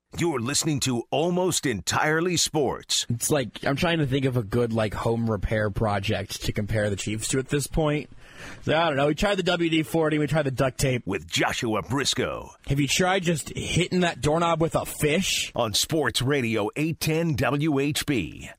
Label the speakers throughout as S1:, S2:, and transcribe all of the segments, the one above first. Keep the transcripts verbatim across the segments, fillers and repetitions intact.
S1: You're listening to Almost Entirely Sports.
S2: It's like, I'm trying to think of a good, like, home repair project to compare the Chiefs to at this point. So, I don't know. We tried the W D forty, we tried the duct tape.
S1: With Joshua Briscoe.
S2: Have you tried just hitting that doorknob with a fish?
S1: On Sports Radio eight ten W H B.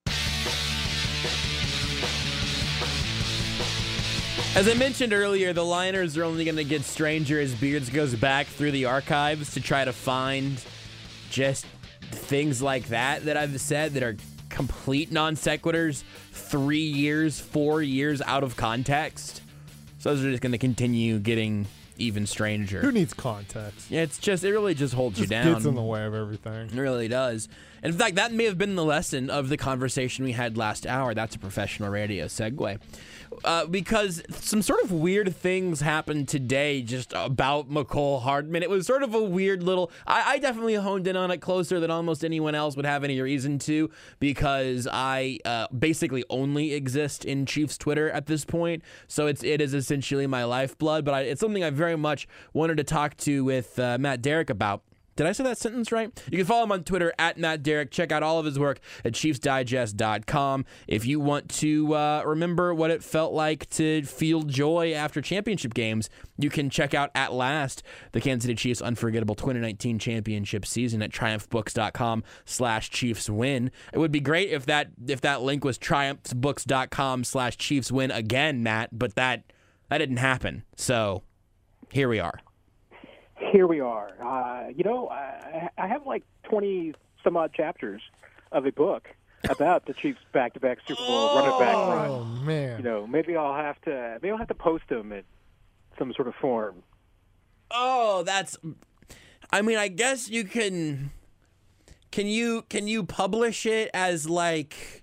S2: As I mentioned earlier, the Liners are only going to get stranger as Beards goes back through the archives to try to find just things like that that I've said that are complete non sequiturs, three years, four years out of context. So those are just going to continue getting even stranger.
S3: Who needs context?
S2: Yeah, it's just, it really just holds
S3: just
S2: you down.
S3: Gets in the way of everything.
S2: It really does. In fact, that may have been the lesson of the conversation we had last hour. That's a professional radio segue. Uh, because some sort of weird things happened today just about Mecole Hardman. It was sort of a weird little... I, I definitely honed in on it closer than almost anyone else would have any reason to, because I uh, basically only exist in Chiefs Twitter at this point. So it's, it is essentially my lifeblood, but I, it's something I very much wanted to talk to with uh, Matt Derrick about. Did I say that sentence right? You can follow him on Twitter at Matt Derrick. Check out all of his work at Chiefs Digest dot com. If you want to uh, remember what it felt like to feel joy after championship games, you can check out At Last, the Kansas City Chiefs' unforgettable twenty nineteen championship season at triumph books dot com slash Chiefs win. It would be great if that if that link was triumph books dot com slash Chiefs win again, Matt, but that that didn't happen. So here we are.
S4: Here we are. Uh, you know, I, I have like twenty some odd chapters of a book about the Chiefs' back-to-back Super Bowl
S3: oh,
S4: running back run.
S3: Oh man!
S4: You know, maybe I'll have to maybe I'll have to post them in some sort of form.
S2: Oh, that's. I mean, I guess you can. Can you can you publish it as like?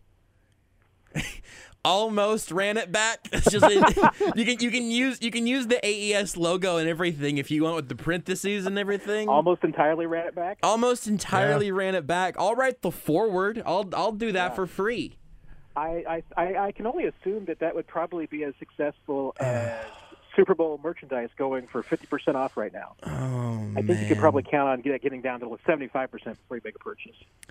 S2: Almost ran it back. It's just it, you can you can use you can use the A E S logo and everything if you want with the parentheses and everything.
S4: Almost entirely ran it back.
S2: Almost entirely yeah. ran it back. I'll write the foreword. I'll I'll do that
S4: yeah.
S2: for free.
S4: I, I I can only assume that that would probably be as successful as Super Bowl merchandise going for fifty percent off right now.
S2: Oh
S4: I think
S2: man.
S4: you could probably count on get, getting down to seventy-five percent before you make a purchase.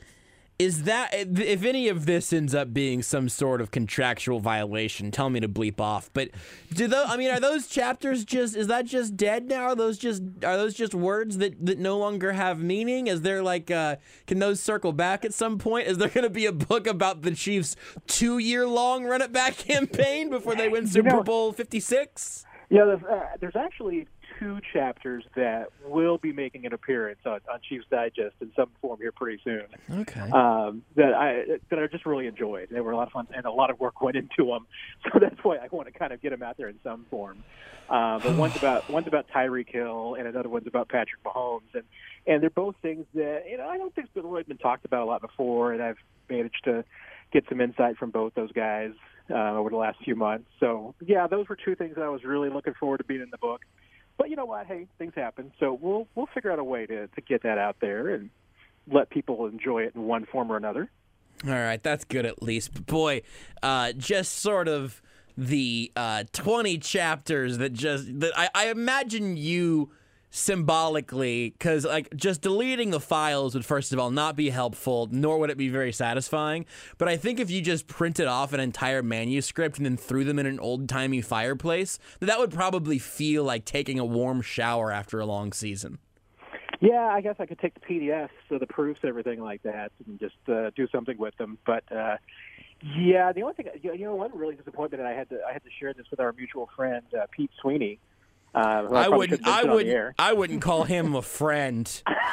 S2: Is that, if any of this ends up being some sort of contractual violation, tell me to bleep off. But do those, I mean, are those chapters just, is that just dead now? Are those just, are those just words that, that no longer have meaning? Is there like, uh, can those circle back at some point? Is there going to be a book about the Chiefs' two-year-long run-it-back campaign before they win Super
S4: you know,
S2: Bowl fifty-six?
S4: Yeah, there's, uh, there's actually two chapters that will be making an appearance on, on Chiefs Digest in some form here pretty soon.
S2: Okay.
S4: Um, that I that I just really enjoyed. They were a lot of fun, and a lot of work went into them. So that's why I want to kind of get them out there in some form. Uh, but one's about one's about Tyreek Hill, and another one's about Patrick Mahomes, and and they're both things that you know I don't think have really been talked about a lot before, and I've managed to get some insight from both those guys uh, over the last few months. So yeah, those were two things that I was really looking forward to being in the book. But you know what? Hey, things happen. So we'll we'll figure out a way to, to get that out there and let people enjoy it in one form or another.
S2: All right, that's good at least. But boy, uh, just sort of the uh, twenty chapters that just that I, I imagine you symbolically, because like just deleting the files would first of all not be helpful, nor would it be very satisfying. But I think if you just printed off an entire manuscript and then threw them in an old-timey fireplace, that would probably feel like taking a warm shower after a long season.
S4: Yeah, I guess I could take the P D Fs, so the proofs, everything like that, and just uh, do something with them. But uh, yeah, the only thing, you know, one really disappointment, and I had to I had to share this with our mutual friend uh, Pete Sweeney. Uh,
S2: I, I wouldn't. I wouldn't. I wouldn't call him a friend.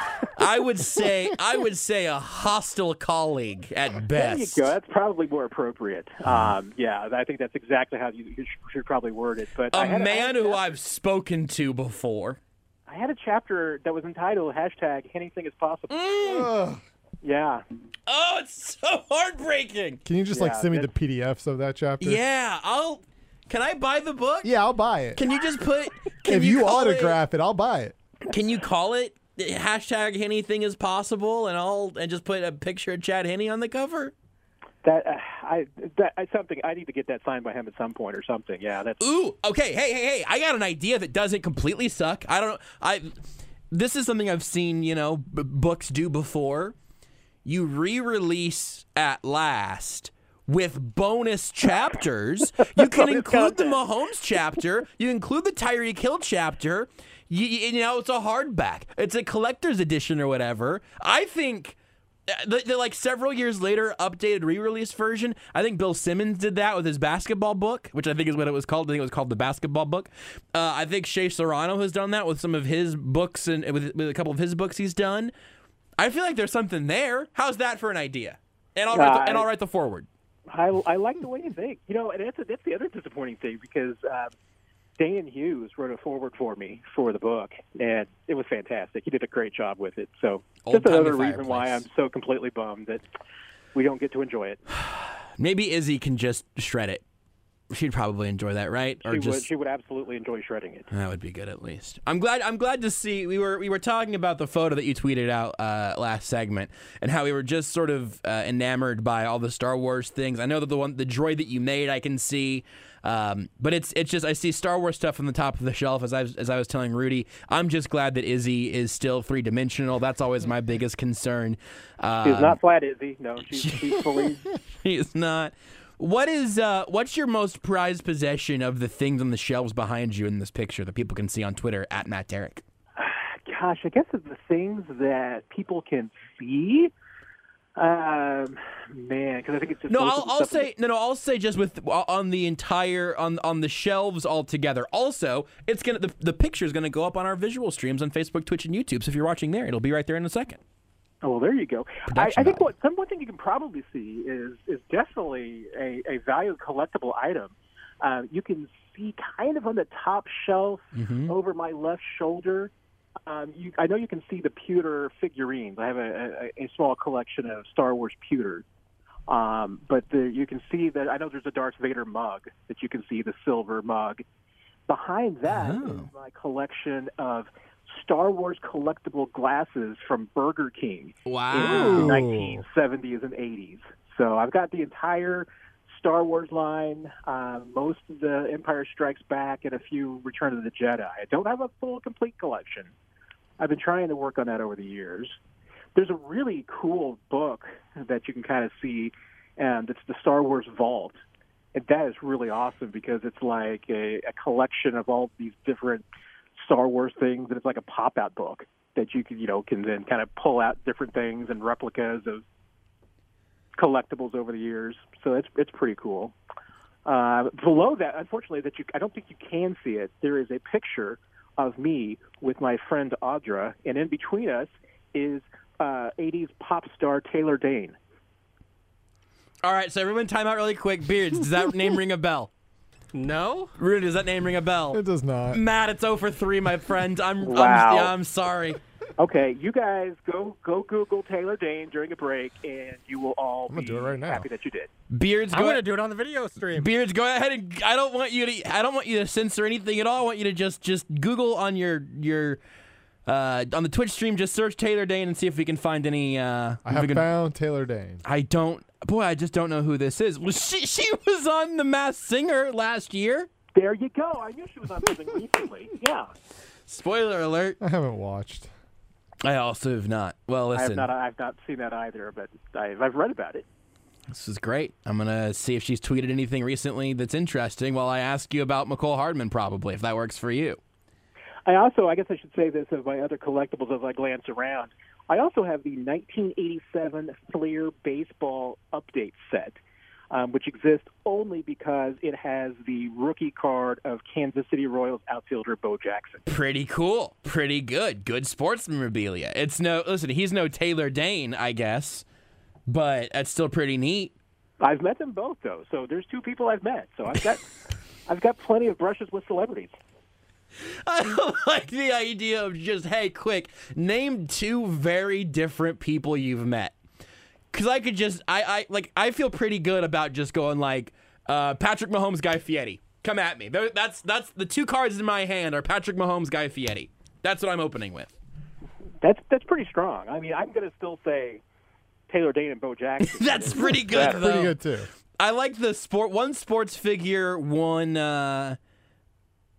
S2: I would say. I would say a hostile colleague at best.
S4: There you go. That's probably more appropriate. Um, yeah, I think that's exactly how you, you should probably word it. But
S2: a
S4: I had,
S2: man
S4: I
S2: who I've spoken to before.
S4: I had a chapter that was entitled hashtag anything is possible.
S2: Mm.
S4: Yeah.
S2: Oh, it's so heartbreaking.
S3: Can you just
S4: yeah,
S3: like send me the P D Fs of that chapter?
S2: Yeah, I'll. Can I buy the book?
S3: Yeah, I'll buy it.
S2: Can you just put? Can
S3: if
S2: you,
S3: you
S2: call
S3: autograph
S2: it,
S3: it, I'll buy it.
S2: Can you call it hashtag anything is possible, and I'll and just put a picture of Chad Henne on the cover?
S4: That uh, I that I, something I need to get that signed by him at some point or something. Yeah, that's
S2: ooh. Okay. Hey, hey, hey! I got an idea that doesn't completely suck. I don't know. I this is something I've seen, you know, b- books do before. You re-release at last with bonus chapters. You can include the Mahomes chapter. You include the Tyreek Hill chapter. You, you know, it's a hardback. It's a collector's edition or whatever. I think the, the like several years later updated re-release version. I think Bill Simmons did that with his basketball book, which I think is what it was called. I think it was called the basketball book. Uh, I think Shea Serrano has done that with some of his books and with, with a couple of his books he's done. I feel like there's something there. How's that for an idea? And I'll write the, and I'll write the forward.
S4: I, I like the way you think. You know, and that's, that's the other disappointing thing because uh, Dan Hughes wrote a forward for me for the book, and it was fantastic. He did a great job with it. So
S2: Old
S4: that's another
S2: timey
S4: reason why I'm so completely bummed that we don't get to enjoy it.
S2: Maybe Izzy can just shred it. She'd probably enjoy that, right? Or
S4: she
S2: just
S4: would. She would absolutely enjoy shredding it.
S2: that would be good at least. I'm glad. I'm glad to see. We were we were talking about the photo that you tweeted out uh, last segment, and how we were just sort of uh, enamored by all the Star Wars things. I know that the one the droid that you made, I can see, um, but it's it's just I see Star Wars stuff on the top of the shelf. As I was, as I was telling Rudy, I'm just glad that Izzy is still three dimensional. That's always my biggest concern. Um,
S4: She's not flat, Izzy. No, she's, she's fully.
S2: She is not. What is uh, what's your most prized possession of the things on the shelves behind you in this picture that people can see on Twitter at Matt Derrick?
S4: Gosh, I guess it's the things that people can see. Um, man, because I think it's just
S2: No,
S4: most
S2: I'll,
S4: of the
S2: I'll
S4: stuff
S2: say no, no. I'll say just with on the entire on on the shelves altogether. Also, it's gonna the, the picture is gonna go up on our visual streams on Facebook, Twitch, and YouTube. So if you're watching there, it'll be right there in a second.
S4: Oh, well, there you go. I, I think what some one thing you can probably see is is definitely a, a valued collectible item. Uh, you can see kind of on the top shelf
S2: Mm-hmm.
S4: over my left shoulder. Um, you, I know you can see the pewter figurines. I have a, a, a small collection of Star Wars pewters. Um, but the, you can see that I know there's a Darth Vader mug that you can see, the silver mug. Behind that
S2: Oh.
S4: is my collection of Star Wars collectible glasses from Burger King in the
S2: Wow.
S4: nineteen seventies and eighties. So I've got the entire Star Wars line, uh, most of the Empire Strikes Back, and a few Return of the Jedi. I don't have a full, complete collection. I've been trying to work on that over the years. There's a really cool book that you can kind of see, and it's the Star Wars Vault. And that is really awesome because it's like a, a collection of all these different Star Wars things, and it's like a pop-out book that you can, you know, can then kind of pull out different things and replicas of collectibles over the years. So it's it's pretty cool. Uh, below that, unfortunately, that you I don't think you can see it. There is a picture of me with my friend Audra, and in between us is uh, eighties pop star Taylor Dane.
S2: All right, so everyone, time out really quick. Beards, does that name ring a bell?
S5: No?
S2: Rudy, does that name ring a bell?
S3: It does not.
S2: Matt, it's oh for three, my friend. I'm,
S4: Wow.
S2: I'm, yeah, I'm sorry.
S4: Okay, you guys go go Google Taylor Dane during a break, and you will all
S3: I'm gonna
S4: be
S3: do it right now.
S4: happy that you did.
S2: Beards,
S5: I'm
S2: go
S5: going to
S2: ahead.
S5: do it on the video stream.
S2: Beards, go ahead and I don't want you to. I don't want you to censor anything at all. I want you to just just Google on your your uh, on the Twitch stream. Just search Taylor Dane and see if we can find any. Uh,
S3: I
S2: if
S3: have
S2: we can-
S3: found Taylor Dane.
S2: I don't. Boy, I just don't know who this is. Was she? She was on The Masked Singer last year.
S4: There you go. I knew she was on something recently. Yeah.
S2: Spoiler alert.
S3: I haven't watched.
S2: I also have not. Well,
S4: I have
S2: listen.
S4: not. I've not seen that either, but I've, I've read about it.
S2: This is great. I'm gonna see if she's tweeted anything recently that's interesting. While I ask you about McCole Hardman, probably if that works for you.
S4: I also, I guess I should say this of my other collectibles as I glance around. I also have the nineteen eighty-seven Fleer baseball update set, um, which exists only because it has the rookie card of Kansas City Royals outfielder Bo Jackson.
S2: Pretty cool. Pretty good. Good sports memorabilia. It's no listen. He's no Taylor Dane, I guess, but that's still pretty neat.
S4: I've met them both, though, so there's two people I've met. So I've got, I've got plenty of brushes with celebrities.
S2: I don't like the idea of just, hey, quick, name two very different people you've met. Because I could just, I, I like, I feel pretty good about just going like, uh, Patrick Mahomes, Guy Fieri. Come at me. They're- That's that's the two cards in my hand are Patrick Mahomes, Guy Fieri. That's what I'm opening with.
S4: That's that's pretty strong. I mean, I'm going to still say Taylor Dane and Bo Jackson.
S2: That's pretty good,
S3: That's
S2: though.
S3: pretty good too.
S2: I like the sport, one sports figure, one, uh,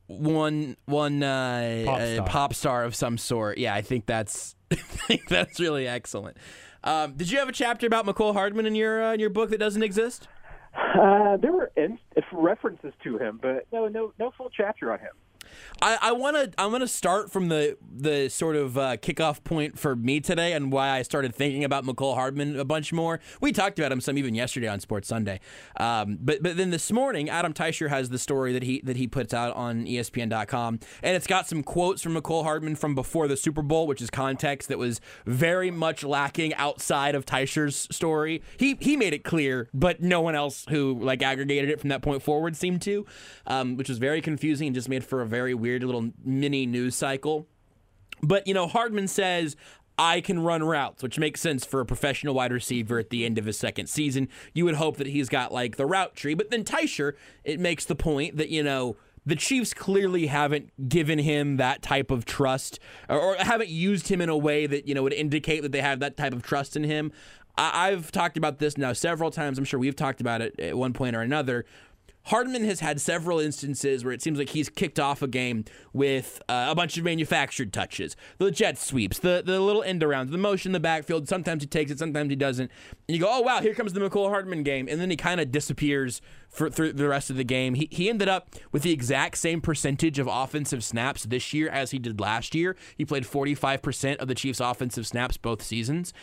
S2: one one uh,
S3: Pop
S2: uh,
S3: star.
S2: pop star of some sort. Yeah, I think that's I think that's really excellent. Um, did you have a chapter about McCole Hardman in your uh, in your book that doesn't exist?
S4: Uh, there were in, references to him, but no, no, no full chapter on him.
S2: I, I want to. I want to start from the the sort of uh, kickoff point for me today, and why I started thinking about McCole Hardman a bunch more. We talked about him some even yesterday on Sports Sunday, um, but but then this morning, Adam Teicher has the story that he that he puts out on E S P N dot com, and it's got some quotes from McCole Hardman from before the Super Bowl, which is context that was very much lacking outside of Teicher's story. He he made it clear, but no one else who like aggregated it from that point forward seemed to, um, which was very confusing and just made for a very weird little mini news cycle. But, you know, Hardman says, I can run routes, which makes sense for a professional wide receiver at the end of his second season. You would hope that he's got, like, the route tree. But then Teicher, it makes the point that, you know, the Chiefs clearly haven't given him that type of trust or, or haven't used him in a way that, you know, would indicate that they have that type of trust in him. I, I've talked about this now several times. I'm sure we've talked about it at one point or another. Hardman has had several instances where it seems like he's kicked off a game with uh, a bunch of manufactured touches. The jet sweeps, the, the little end arounds, the motion in the backfield. Sometimes he takes it, sometimes he doesn't. And you go, oh, wow, here comes the McCole Hardman game. And then he kind of disappears for through the rest of the game. He, he ended up with the exact same percentage of offensive snaps this year as he did last year. He played forty-five percent of the Chiefs' offensive snaps both seasons.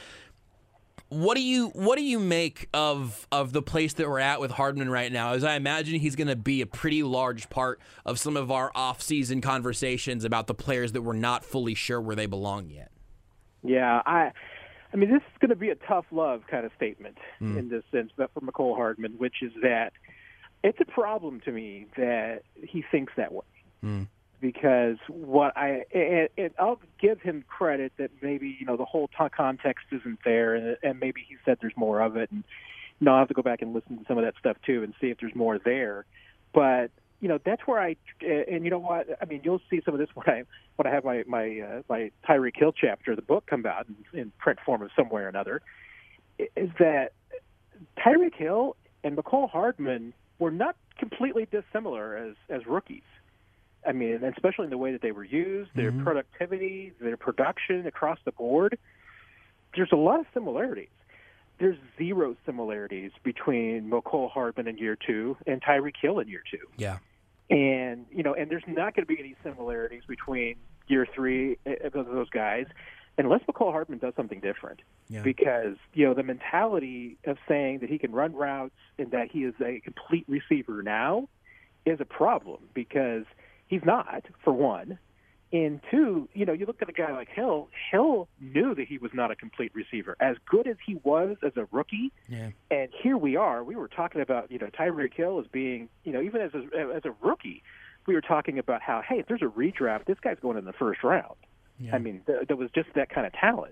S2: What do you what do you make of of the place that we're at with Hardman right now? As I imagine he's going to be a pretty large part of some of our off-season conversations about the players that we're not fully sure where they belong yet.
S4: Yeah, I, I mean, this is going to be a tough love kind of statement mm. in this sense, but for McCole Hardman, which is that it's a problem to me that he thinks that way. Mm. Because what I and, and I'll give him credit that maybe you know the whole t- context isn't there, and, and maybe he said there's more of it, and you know, I'll have to go back and listen to some of that stuff too and see if there's more there. But you know that's where I and you know what I mean. You'll see some of this when I when I have my my uh, my Tyreek Hill chapter of the book come out in, in print form of somewhere or another. Is that Tyreek Hill and McCole Hardman were not completely dissimilar as as rookies. I mean, especially in the way that they were used, their mm-hmm. productivity, their production across the board, there's a lot of similarities. There's zero similarities between McCole Hardman in year two and Tyreek Hill in year two.
S2: Yeah.
S4: And, you know, and there's not going to be any similarities between year three of those guys unless McCole Hardman does something different. Yeah. Because, you know, the mentality of saying that he can run routes and that he is a complete receiver now is a problem because – he's not, for one. And two, you know, you look at a guy like Hill, Hill knew that he was not a complete receiver. As good as he was as a rookie, yeah. and here we are, we were talking about, you know, Tyreek Hill as being, you know, even as a, as a rookie, we were talking about how, hey, if there's a redraft, this guy's going in the first round. Yeah. I mean, th- there was just that kind of talent.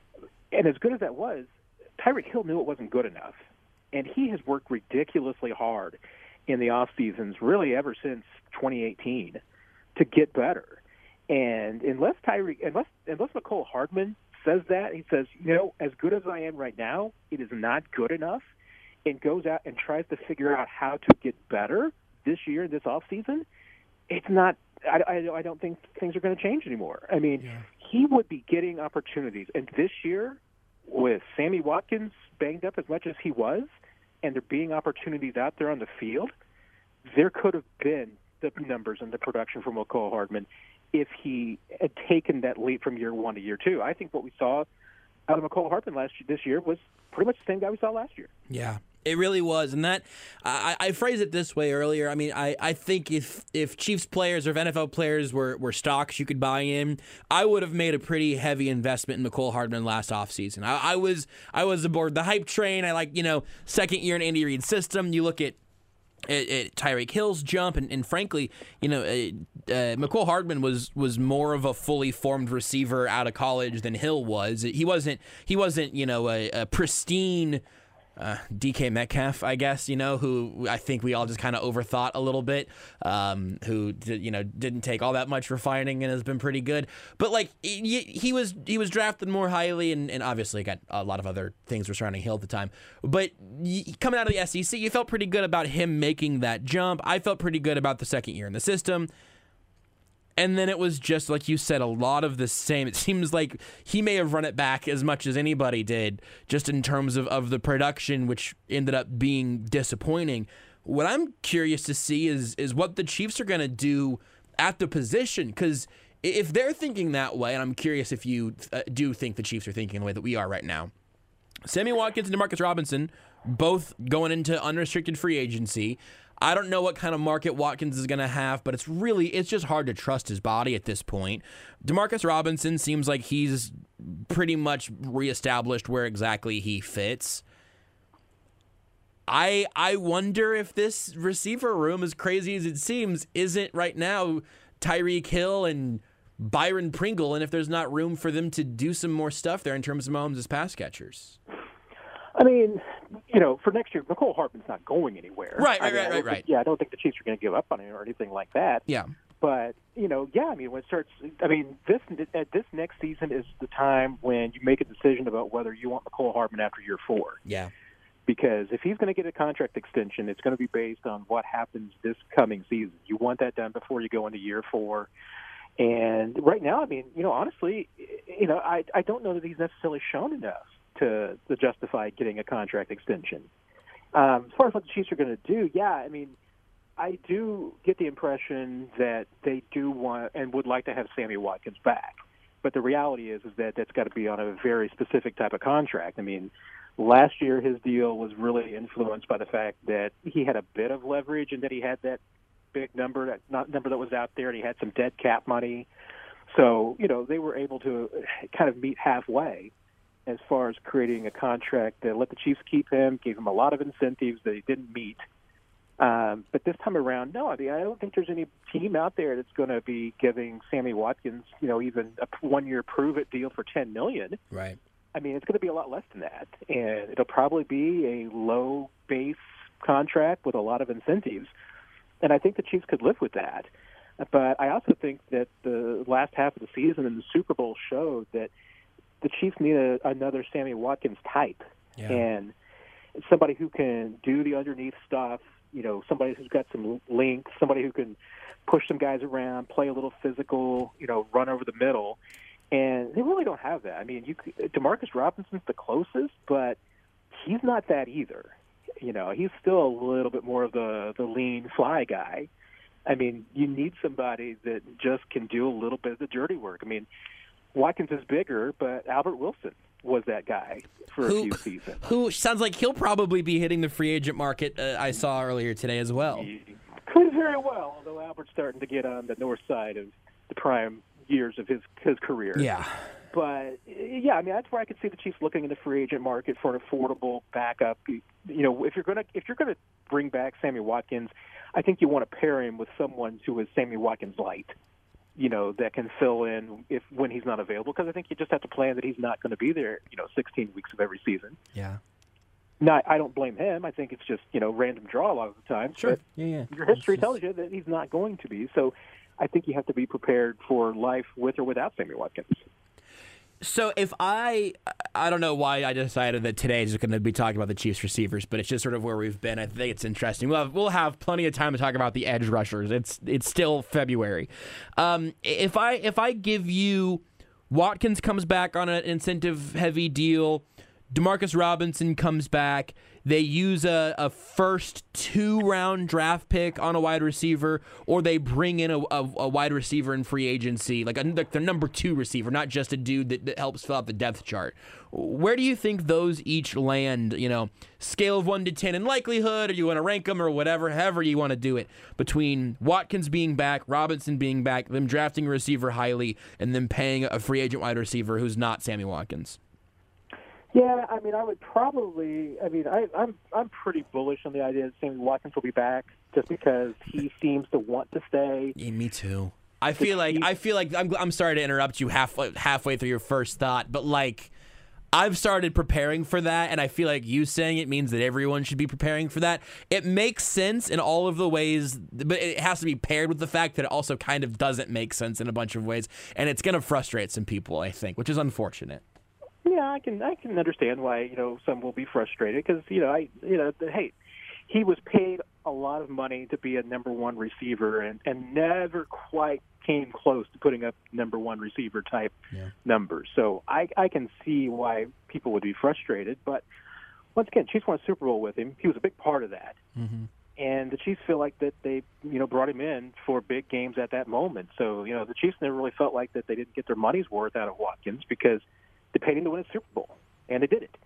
S4: And as good as that was, Tyreek Hill knew it wasn't good enough. And he has worked ridiculously hard in the off seasons, really ever since twenty eighteen, to get better. And unless Tyreek, unless unless McCole Hardman says that, he says, you know, as good as I am right now, it is not good enough, and goes out and tries to figure out how to get better this year, this off season, it's not. I, I, I don't think things are going to change anymore. I mean, yeah. he would be getting opportunities, and this year, with Sammy Watkins banged up as much as he was, and there being opportunities out there on the field, there could have been the numbers and the production from McCole Hardman if he had taken that leap from year one to year two. I think what we saw out of McCole Hardman last this year was pretty much the same guy we saw last year.
S2: Yeah. It really was, and that I, I phrased it this way earlier. I mean, I, I think if if Chiefs players or if N F L players were, were stocks you could buy in, I would have made a pretty heavy investment in McCole Hardman last offseason. I, I was I was aboard the hype train. I like you know second year in Andy Reid's system. You look at at, at Tyreek Hill's jump, and, and frankly, you know, uh, uh, McCole Hardman was was more of a fully formed receiver out of college than Hill was. He wasn't he wasn't you know a, a pristine. Uh, D K Metcalf, I guess, you know, who I think we all just kind of overthought a little bit, um, who, did, you know, didn't take all that much refining and has been pretty good. But, like, he, he was he was drafted more highly and, and obviously got a lot of other things were surrounding Hill at the time. But coming out of the S E C, you felt pretty good about him making that jump. I felt pretty good about the second year in the system. And then it was just, like you said, a lot of the same. It seems like he may have run it back as much as anybody did, just in terms of, of the production, which ended up being disappointing. What I'm curious to see is is what the Chiefs are going to do at the position, because if they're thinking that way, and I'm curious if you uh, do think the Chiefs are thinking the way that we are right now, Sammy Watkins and Demarcus Robinson both going into unrestricted free agency. I don't know what kind of market Watkins is going to have, but it's really, it's just hard to trust his body at this point. Demarcus Robinson seems like he's pretty much reestablished where exactly he fits. I I wonder if this receiver room, as crazy as it seems, isn't right now Tyreek Hill and Byron Pringle, and if there's not room for them to do some more stuff there in terms of Mahomes' pass catchers.
S4: I mean, you know, for next year, Mecole Hardman's not going anywhere.
S2: Right, right,
S4: I mean,
S2: right, right, right.
S4: Think, yeah, I don't think the Chiefs are going to give up on him or anything like that.
S2: Yeah.
S4: But, you know, yeah, I mean, when it starts, I mean, this at this next season is the time when you make a decision about whether you want Mecole Hardman after year four.
S2: Yeah.
S4: Because if he's going to get a contract extension, it's going to be based on what happens this coming season. You want that done before you go into year four. And right now, I mean, you know, honestly, you know, I I don't know that he's necessarily shown enough to, to justify getting a contract extension. Um, as far as what the Chiefs are going to do, yeah, I mean, I do get the impression that they do want and would like to have Sammy Watkins back. But the reality is, is that that's got to be on a very specific type of contract. I mean, last year his deal was really influenced by the fact that he had a bit of leverage and that he had that big number, that not number that was out there, and he had some dead cap money. So, you know, they were able to kind of meet halfway as far as creating a contract that let the Chiefs keep him, gave him a lot of incentives that he didn't meet. Um, but this time around, no, I mean, I don't think there's any team out there that's going to be giving Sammy Watkins, you know, even a one-year prove-it deal for ten million dollars.
S2: Right.
S4: I mean, it's going to be a lot less than that, and it'll probably be a low base contract with a lot of incentives. And I think the Chiefs could live with that. But I also think that the last half of the season and the Super Bowl showed that the Chiefs need a, another Sammy Watkins type.
S2: Yeah.
S4: And somebody who can do the underneath stuff, you know, somebody who's got some length, somebody who can push some guys around, play a little physical, you know, run over the middle. And they really don't have that. I mean, you Demarcus Robinson's the closest, but he's not that either. You know, he's still a little bit more of the, the lean fly guy. I mean, you need somebody that just can do a little bit of the dirty work. I mean, Watkins is bigger, but Albert Wilson was that guy for
S2: who,
S4: a few seasons.
S2: Who sounds like he'll probably be hitting the free agent market, uh, I saw earlier today as well.
S4: He could very well, although Albert's starting to get on the north side of the prime years of his his career.
S2: Yeah.
S4: But, yeah, I mean, that's where I could see the Chiefs looking in the free agent market for an affordable backup. You know, if you're going to if you're going to bring back Sammy Watkins, I think you want to pair him with someone who is Sammy Watkins light, you know, that can fill in if when he's not available, because I think you just have to plan that he's not going to be there, you know, sixteen weeks of every season.
S2: Yeah.
S4: Not, I don't blame him. I think it's just, you know, random draw a lot of the time.
S2: Sure.
S4: But
S2: Yeah, yeah.
S4: your history
S2: It's
S4: tells you that he's not going to be. So I think you have to be prepared for life with or without Sammy Watkins.
S2: So if I, I don't know why I decided that today is going to be talking about the Chiefs receivers, but it's just sort of where we've been. I think it's interesting. We'll have, we'll have plenty of time to talk about the edge rushers. It's it's still February. Um, if I if I give you Watkins comes back on an incentive heavy deal, Demarcus Robinson comes back. They use a, a first two-round draft pick on a wide receiver, or they bring in a, a, a wide receiver in free agency, like, a, like their number two receiver, not just a dude that, that helps fill out the depth chart. Where do you think those each land, you know, scale of one to ten in likelihood, or you want to rank them or whatever, however you want to do it, between Watkins being back, Robinson being back, them drafting a receiver highly, and then paying a free agent wide receiver who's not Sammy Watkins?
S4: Yeah, I mean, I would probably. I mean, I, I'm I'm pretty bullish on the idea that Sammy Watkins will be back, just because he seems to want to stay.
S2: Yeah, me too. I feel like I feel like I'm I'm sorry to interrupt you halfway halfway through your first thought, but like I've started preparing for that, and I feel like you saying it means that everyone should be preparing for that. It makes sense in all of the ways, but it has to be paired with the fact that it also kind of doesn't make sense in a bunch of ways, and it's going to frustrate some people, I think, which is unfortunate.
S4: Yeah, I can I can understand why, you know, some will be frustrated because, you know, I you know, hey, he was paid a lot of money to be a number one receiver and, and never quite came close to putting up number one receiver type
S2: Yeah.
S4: numbers. So I, I can see why people would be frustrated. But once again, Chiefs won a Super Bowl with him. He was a big part of that.
S2: Mm-hmm.
S4: And the Chiefs feel like that they, you know, brought him in for big games at that moment. So, you know, the Chiefs never really felt like that they didn't get their money's worth out of Watkins because they paid him to win a Super Bowl, and they did it.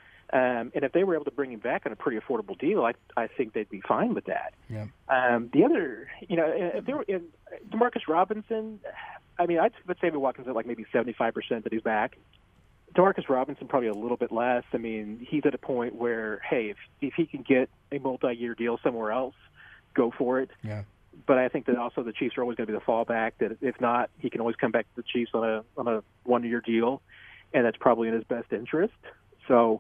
S4: Um, and if they were able to bring him back on a pretty affordable deal, I, I think they'd be fine with that.
S2: Yeah.
S4: Um, the other, you know, if they were in Demarcus Robinson, I mean, I'd put Sammy Watkins at like maybe seventy-five percent that he's back. Demarcus Robinson probably a little bit less. I mean, he's at a point where, hey, if if he can get a multi-year deal somewhere else, go for it.
S2: Yeah.
S4: But I think that also the Chiefs are always going to be the fallback. That if not, he can always come back to the Chiefs on a on a one-year deal, and that's probably in his best interest. So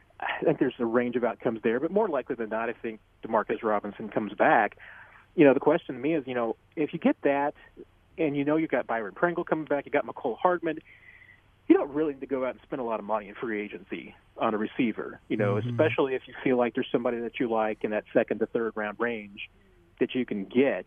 S4: I think there's a range of outcomes there. But more likely than not, I think Demarcus Robinson comes back. You know, the question to me is, you know, if you get that, and you know you've got Byron Pringle coming back, you got McCole Hardman. You don't really need to go out and spend a lot of money in free agency on a receiver, you know, mm-hmm. especially if you feel like there's somebody that you like in that second to third round range that you can get.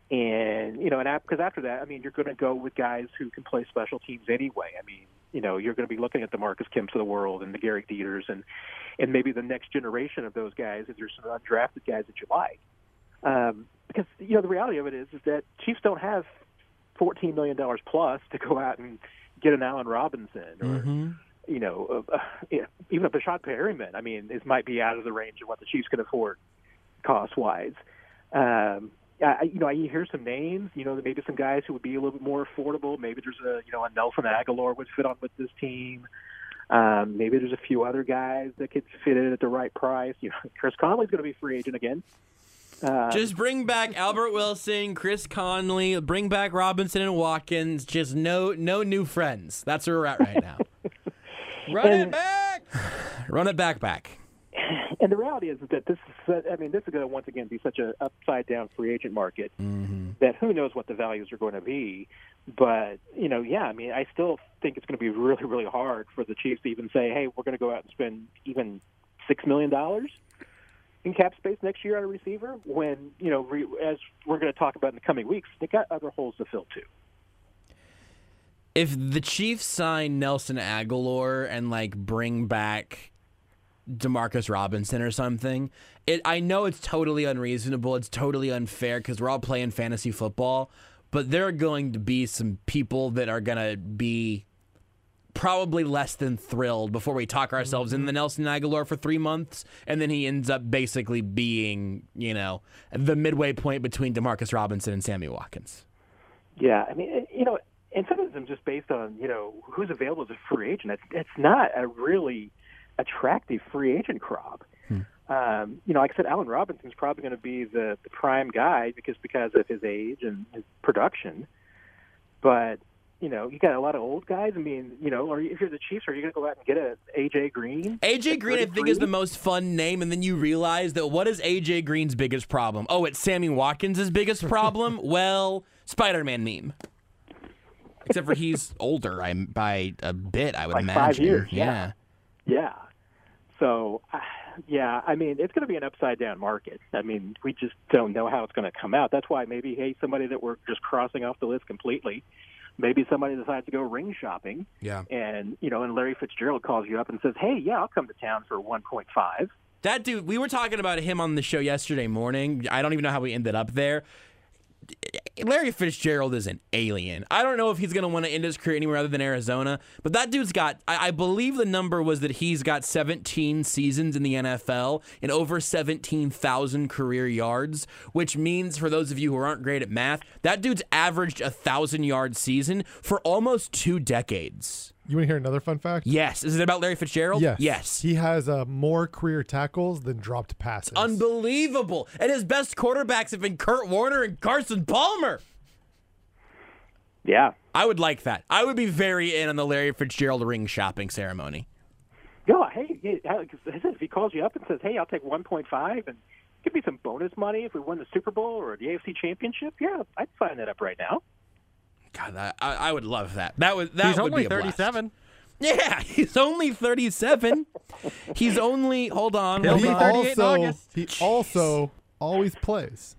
S4: And, you know, and because after that, I mean, you're going to go with guys who can play special teams anyway. I mean, you know, you're going to be looking at the Marcus Kemps of the world and the Gary Dieters and, and maybe the next generation of those guys if there's some undrafted guys that you like. Um, because, you know, the reality of it is, is that Chiefs don't have fourteen million dollars plus to go out and get an Allen Robinson or, mm-hmm. you know, uh, uh, even a Bashad Perryman. I mean, this might be out of the range of what the Chiefs can afford cost-wise. Um, I, you know, I hear some names, you know, maybe some guys who would be a little bit more affordable. Maybe there's a, you know, a Nelson Aguilar would fit on with this team. Um, maybe there's a few other guys that could fit in at the right price. You know, Chris Conley's going to be free agent again. Uh,
S2: just bring back Albert Wilson, Chris Conley, bring back Robinson and Watkins. Just no no new friends. That's where we're at right now.
S5: Run
S4: and,
S5: it back!
S2: Run it back back.
S4: And the reality is that this is, I mean, this is going to once again be such an upside-down free agent market mm-hmm. that who knows what the values are going to be. But, you know, yeah, I mean, I still think it's going to be really, really hard for the Chiefs to even say, hey, we're going to go out and spend even six million dollars in cap space next year on a receiver when, you know, re, as we're going to talk about in the coming weeks, they got other holes to fill too.
S2: If the Chiefs sign Nelson Aguilar and, like, bring back Demarcus Robinson or something, it I know it's totally unreasonable, it's totally unfair because we're all playing fantasy football, but there are going to be some people that are going to be probably less than thrilled before we talk ourselves mm-hmm. in the Nelson Aguilar for three months, and then he ends up basically being, you know, the midway point between Demarcus Robinson and Sammy Watkins.
S4: Yeah, I mean, you know, and some of them just based on, you know, who's available as a free agent. It's, it's not a really attractive free agent crop. Hmm. Um, you know, like I said, Allen Robinson's probably going to be the, the prime guy because because of his age and his production, but you know, you got a lot of old guys. I mean, you know, or if you're the Chiefs, are you going to go out and get a A J Green?
S2: A J Green, I think, is the most fun name, and then you realize that what is A J Green's biggest problem? Oh, it's Sammy Watkins' biggest problem? Well, Spider-Man meme. Except for he's older I'm, by a bit, I would
S4: like
S2: imagine.
S4: Five years,
S2: yeah.
S4: Yeah. yeah. So, uh, yeah, I mean, it's going to be an upside-down market. I mean, we just don't know how it's going to come out. That's why maybe, hey, somebody that we're just crossing off the list completely, maybe somebody decides to go ring shopping.
S2: Yeah.
S4: And, you know, and Larry Fitzgerald calls you up and says, hey, yeah, I'll come to town for one point five.
S2: That dude, we were talking about him on the show yesterday morning. I don't even know how we ended up there. Larry Fitzgerald is an alien. I don't know if he's going to want to end his career anywhere other than Arizona, but that dude's got, I, I believe the number was that he's got seventeen seasons in the N F L and over seventeen thousand career yards, which means, for those of you who aren't great at math, that dude's averaged a one thousand yard season for almost two decades.
S3: You want to hear another fun fact?
S2: Yes. Is it about Larry Fitzgerald?
S3: Yes.
S2: Yes.
S3: He has uh, more career tackles than dropped passes.
S2: Unbelievable. And his best quarterbacks have been Kurt Warner and Carson Palmer.
S4: Yeah.
S2: I would like that. I would be very in on the Larry Fitzgerald ring shopping ceremony.
S4: Yeah, hey, if he calls you up and says, hey, I'll take one point five and give me some bonus money if we win the Super Bowl or the A F C Championship, yeah, I'd sign that up right now.
S2: God, I, I would love that. That would that
S5: he's
S2: would
S5: only
S2: be a
S5: thirty-seven.
S2: Blast. Yeah, he's only thirty-seven. He's only hold on.
S5: He'll
S2: hold
S5: be
S2: on.
S5: thirty-eight in
S3: also,
S5: August.
S3: he also always plays.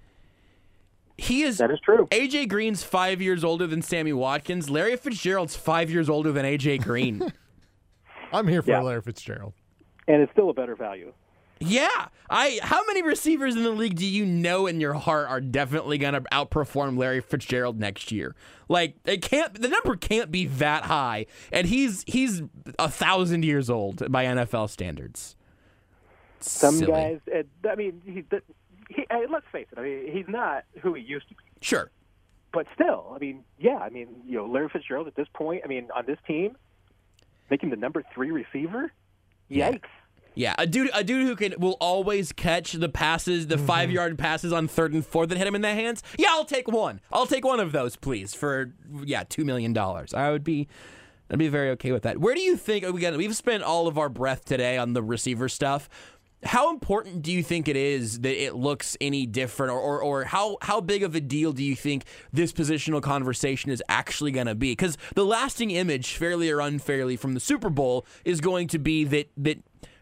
S2: He is.
S4: That is true.
S2: A J Green's five years older than Sammy Watkins. Larry Fitzgerald's five years older than A J Green.
S3: I'm here for
S4: Yeah.
S3: Larry Fitzgerald.
S4: And it's still a better value.
S2: Yeah, I. How many receivers in the league do you know in your heart are definitely going to outperform Larry Fitzgerald next year? Like, it can't. The number can't be that high, and he's he's a thousand years old by N F L standards.
S4: Some
S2: Silly.
S4: guys, uh, I mean, he, the, he, uh, let's face it. I mean, he's not who he used to be.
S2: Sure.
S4: But still, I mean, yeah. I mean, you know, Larry Fitzgerald at this point. I mean, on this team, make him the number three receiver.
S2: Yeah.
S4: Yikes.
S2: Yeah, a dude, a dude who can will always catch the passes, the five yard passes on third and fourth that hit him in the hands. Yeah, I'll take one. I'll take one of those, please, for yeah, two million dollars. I would be, I'd be very okay with that. Where do you think we got? We've spent all of our breath today on the receiver stuff. How important do you think it is that it looks any different, or, or, or how, how big of a deal do you think this positional conversation is actually going to be? Because the lasting image, fairly or unfairly, from the Super Bowl is going to be that that.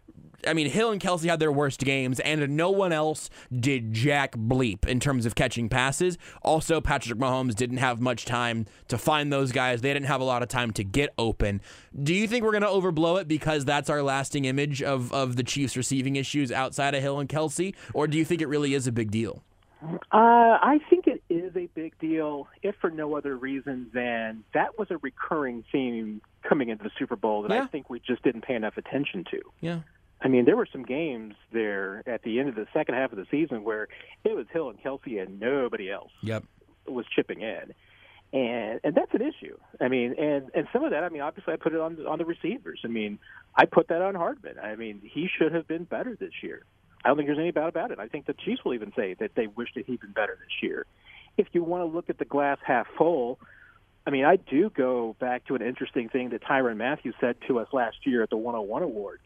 S2: I mean, Hill and Kelsey had their worst games, and no one else did jack bleep in terms of catching passes. Also, Patrick Mahomes didn't have much time to find those guys. They didn't have a lot of time to get open. Do you think we're going to overblow it because that's our lasting image of, of the Chiefs' receiving issues outside of Hill and Kelsey, or do you think it really is a big deal?
S4: Uh, I think it is a big deal, if for no other reason than that was a recurring theme coming into the Super Bowl that
S2: Yeah.
S4: I think we just didn't pay enough attention to.
S2: Yeah.
S4: I mean, there were some games there at the end of the second half of the season where it was Hill and Kelsey and nobody else
S2: Yep.
S4: was chipping in. And and that's an issue. I mean, and, and some of that, I mean, obviously I put it on on the receivers. I mean, I put that on Hardman. I mean, he should have been better this year. I don't think there's any doubt about it. I think the Chiefs will even say that they wish that he'd been better this year. If you want to look at the glass half full, I mean, I do go back to an interesting thing that Tyrann Mathieu said to us last year at the one oh one Awards.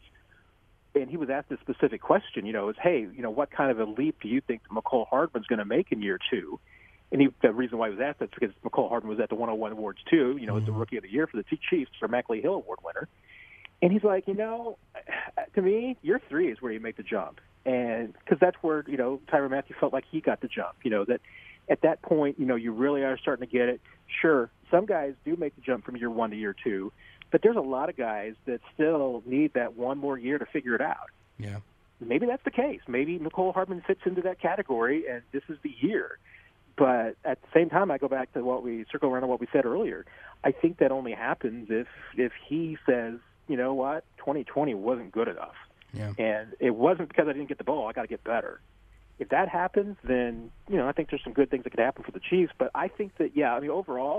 S4: And he was asked a specific question, you know, is, hey, you know, what kind of a leap do you think McCole Hardman's going to make in year two? And he, the reason why he was asked that is because McCole Hardman was at the one oh one Awards too, you know, as the Rookie of the Year for the Chiefs, for Mackley Hill Award winner. And he's like, you know, to me, year three is where you make the jump. And because that's where, you know, Tyrann Mathieu felt like he got the jump, you know, that at that point, you know, you really are starting to get it. Sure, some guys do make the jump from year one to year two. But there's a lot of guys that still need that one more year to figure it out.
S2: Yeah.
S4: Maybe that's the case. Maybe McCole Hardman fits into that category, and this is the year. But at the same time, I go back to what we circle around to what we said earlier. I think that only happens if if he says, you know what, twenty twenty wasn't good enough.
S2: Yeah.
S4: And it wasn't because I didn't get the ball. I got to get better. If that happens, then, you know, I think there's some good things that could happen for the Chiefs. But I think that, yeah, I mean, overall,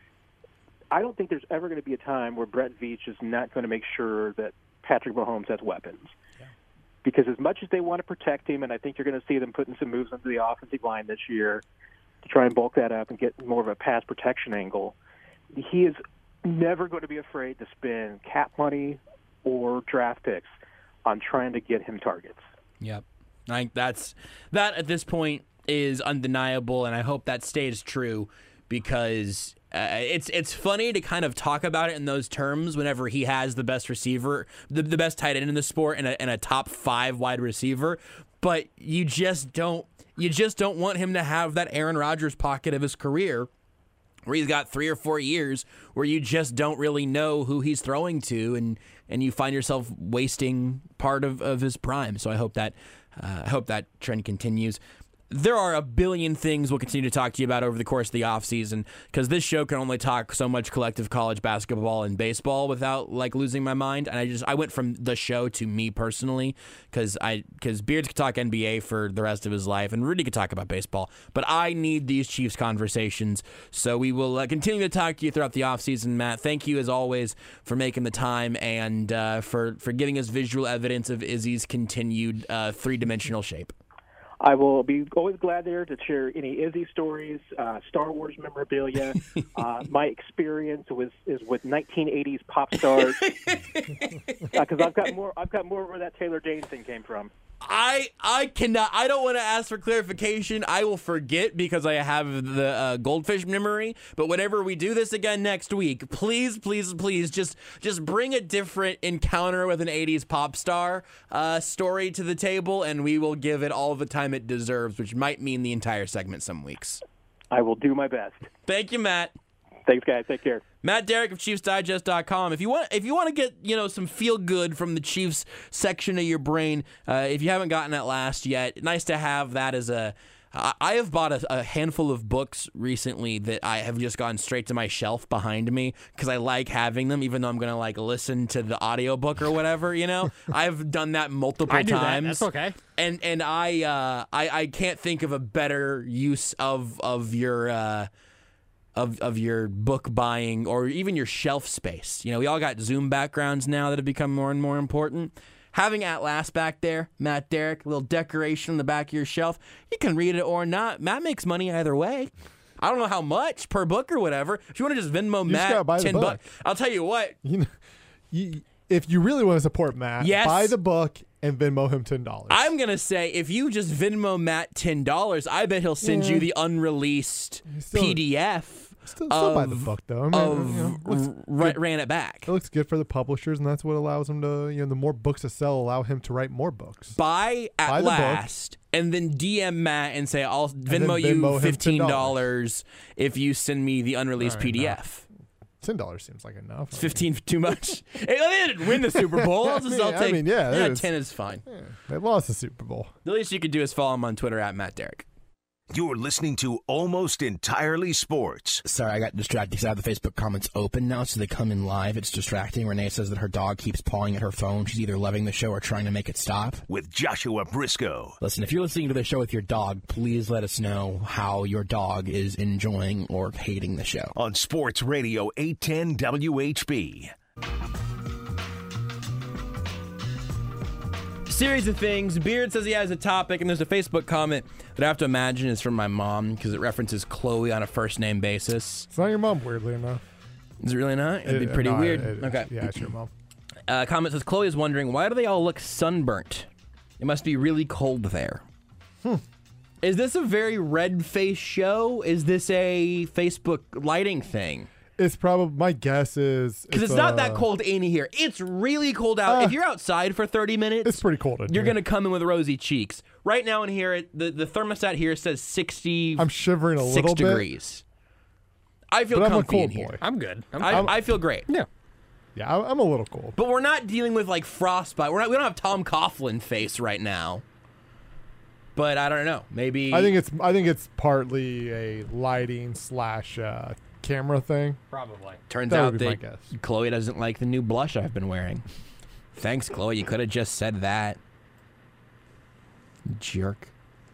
S4: I don't think there's ever going to be a time where Brett Veach is not going to make sure that Patrick Mahomes has weapons. Yeah. Because as much as they want to protect him, and I think you're going to see them putting some moves into the offensive line this year to try and bulk that up and get more of a pass protection angle, he is never going to be afraid to spend cap money or draft picks on trying to get him targets.
S2: Yep. I think that's that at this point is undeniable, and I hope that stays true because uh, it's it's funny to kind of talk about it in those terms whenever he has the best receiver, the, the best tight end in the sport, and a, and a top five wide receiver, but you just don't you just don't want him to have that Aaron Rodgers pocket of his career where he's got three or four years where you just don't really know who he's throwing to, and, and you find yourself wasting part of, of his prime. So I hope that uh, I hope that trend continues. There are a billion things we'll continue to talk to you about over the course of the offseason because this show can only talk so much collective college basketball and baseball without like losing my mind. And I just I went from the show to me personally because I because Beards could talk N B A for the rest of his life and Rudy could talk about baseball. But I need these Chiefs conversations. So we will uh, continue to talk to you throughout the offseason, Matt. Thank you as always for making the time and uh, for, for giving us visual evidence of Izzy's continued uh, three-dimensional shape.
S4: I will be always glad there to share any Izzy stories, uh, Star Wars memorabilia. uh, my experience was is with nineteen eighties pop stars because uh, I've got more. I've got more where that Taylor Dayne thing came from.
S2: I I cannot. I don't want to ask for clarification. I will forget because I have the uh, goldfish memory. But whenever we do this again next week, please, please, please, just just bring a different encounter with an eighties pop star uh, story to the table, and we will give it all the time it deserves, which might mean the entire segment some weeks.
S4: I will do my best.
S2: Thank you, Matt.
S4: Thanks, guys. Take care.
S2: Matt Derrick of Chiefs Digest dot com. If you want, if you want to get you know some feel good from the Chiefs section of your brain, uh, if you haven't gotten that last yet, nice to have that as a. I I have bought a, a handful of books recently that I have just gone straight to my shelf behind me because I like having them, even though I'm gonna like listen to the audiobook or whatever. You know, I've done that multiple
S5: I do that.
S2: times.
S5: That's okay.
S2: And and I uh, I I can't think of a better use of of your. Uh, Of, of your book buying or even your shelf space. You know, we all got Zoom backgrounds now that have become more and more important. Having At Last back there, Matt Derrick, a little decoration on the back of your shelf, you can read it or not. Matt makes money either way. I don't know how much per book or whatever. If you want to just Venmo
S3: You just gotta
S2: Matt
S3: buy the
S2: ten
S3: book.
S2: bucks, I'll tell you what.
S3: You know, you, if you really want to support Matt,
S2: Yes.
S3: buy the book and Venmo him ten dollars.
S2: I'm gonna say if you just Venmo Matt ten dollars, I bet he'll send
S3: Yeah.
S2: you the unreleased
S3: Still-
S2: P D F.
S3: Still, still buy the
S2: of-
S3: book though. I mean,
S2: Of
S3: you know, looks
S2: ra-
S3: good.
S2: ran it back.
S3: It looks good for the publishers, and that's what allows him to. You know, the more books to sell, allow him to write more books.
S2: Buy At
S3: Buy the book.
S2: Last, and then D M Matt and say, I'll
S3: then
S2: Venmo
S3: Venmo
S2: you
S3: him
S2: fifteen
S3: ten
S2: dollars if you send me the unreleased
S3: All right,
S2: P D F.
S3: Ten dollars seems like enough.
S2: It's fifteen too much. Hey, they didn't win the Super Bowl. I'll just,
S3: I
S2: I'll
S3: mean, I
S2: take,
S3: mean, yeah,
S2: yeah,
S3: it is.
S2: ten is fine.
S3: Yeah, they lost the Super Bowl.
S2: The least you could do is follow him on Twitter at Matt Derrick.
S1: You're listening to Almost Entirely Sports
S6: Sorry, I got distracted because I have the Facebook comments open now, so they come in live. It's distracting. Renee says that her dog keeps pawing at her phone. She's either loving the show or trying to make it stop.
S1: with Joshua Briscoe.
S6: Listen, if you're listening to the show with your dog, please let us know how your dog is enjoying or hating the show.
S1: On Sports Radio eight ten W H B.
S2: Series of things. Beard says he has a topic, and there's a Facebook comment that I have to imagine is from my mom because it references Chloe on a first name basis.
S3: It's not your mom, weirdly enough.
S2: Is it really not? It'd be
S3: It-
S2: pretty
S3: no,
S2: weird.
S3: it- it-
S2: okay.
S3: Yeah, it's your mom.
S2: Uh, comment says Chloe is wondering why do they all look sunburnt? It must be really cold there.
S3: Hmm.
S2: Is this a very red-faced show? Is this a Facebook lighting thing?
S3: It's probably, my guess is.
S2: Because it's, not that
S3: uh,
S2: cold in here. It's really cold out.
S3: Uh,
S2: if you're outside for thirty minutes,
S3: It's pretty cold in
S2: you're
S3: here.
S2: going to come in with rosy cheeks. Right now in here, it, the, the thermostat here says sixty-six
S3: I'm shivering a little bit.
S2: degrees. I feel
S3: But I'm a
S2: comfy in
S3: cold
S2: here.
S3: boy.
S5: I'm good. I'm
S2: I,
S5: fine.
S2: I feel great.
S5: yeah.
S3: Yeah, I- I'm a little cold.
S2: But we're not dealing with like frostbite. We're not. We don't have Tom Coughlin face right now. But I don't know. Maybe
S3: I think it's I think it's partly a lighting slash uh, camera thing.
S5: Probably.
S2: turns
S3: that
S2: out
S3: would be my
S2: that
S3: guess.
S2: Chloe doesn't like the new blush I've been wearing. Thanks, Chloe. You could have just said that. Jerk.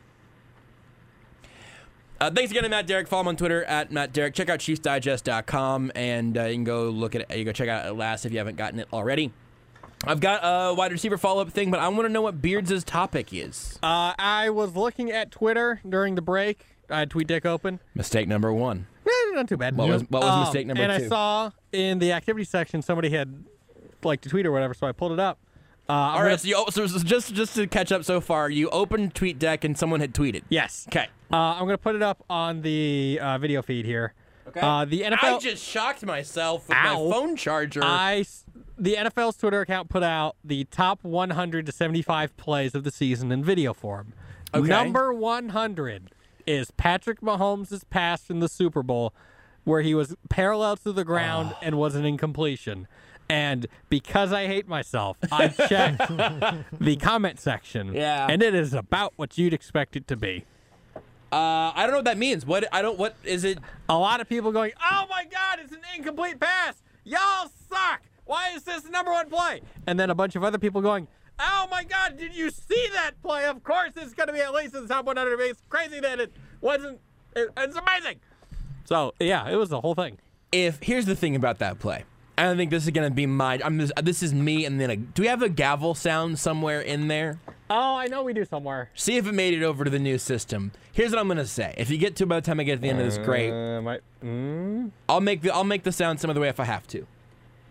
S2: Uh, thanks again to Matt Derrick. Follow him on Twitter at Matt Derrick. Check out Chiefs Digest dot com and uh, you can go look at it. You go check out At Last if you haven't gotten it already. I've got a wide receiver follow-up thing, but I want to know what Beards' topic is.
S5: Uh, I was looking at Twitter during the break. I had TweetDeck open.
S2: Mistake number one.
S5: Eh, not too bad.
S2: What was- what was
S5: Um,
S2: mistake number
S5: and
S2: two?
S5: I saw in the activity section somebody had liked a tweet or whatever, so I pulled it up. Uh, I'm
S2: All
S5: gonna-
S2: right, so, you, so so just just to catch up so far, you opened TweetDeck and someone had tweeted.
S5: Yes.
S2: Okay.
S5: Uh, I'm going to put it up on the uh, video feed here.
S2: Okay.
S5: Uh, the N F L.
S2: I just shocked myself with
S5: Ow.
S2: my phone charger.
S5: I s- the N F L's Twitter account put out the top one hundred to seventy-five plays of the season in video form.
S2: Okay.
S5: Number one hundred is Patrick Mahomes' pass in the Super Bowl where he was parallel to the ground and was an incompletion. And because I hate myself, I checked the comment section.
S2: Yeah.
S5: And it is about what you'd expect it to be.
S2: uh, I don't know what that means. What I don't. What is it?
S5: A lot of people going, oh my God, it's an incomplete pass. Y'all suck. Why is this the number one play? And then a bunch of other people going, oh my God, did you see that play? Of course it's going to be at least in the top one hundred. It's crazy that it wasn't. It, it's amazing. So, yeah, it was the whole thing.
S2: If here's the thing about that play. I don't think this is gonna be my. I'm this, this is me, and then a, do we have a gavel sound somewhere in there?
S5: Oh, I know we do somewhere.
S2: See if it made it over to the new system. Here's what I'm gonna say. If you get to by the time I get to the end of this, great.
S5: Uh, might, mm,
S2: I'll make the I'll make the sound some other way if I have to.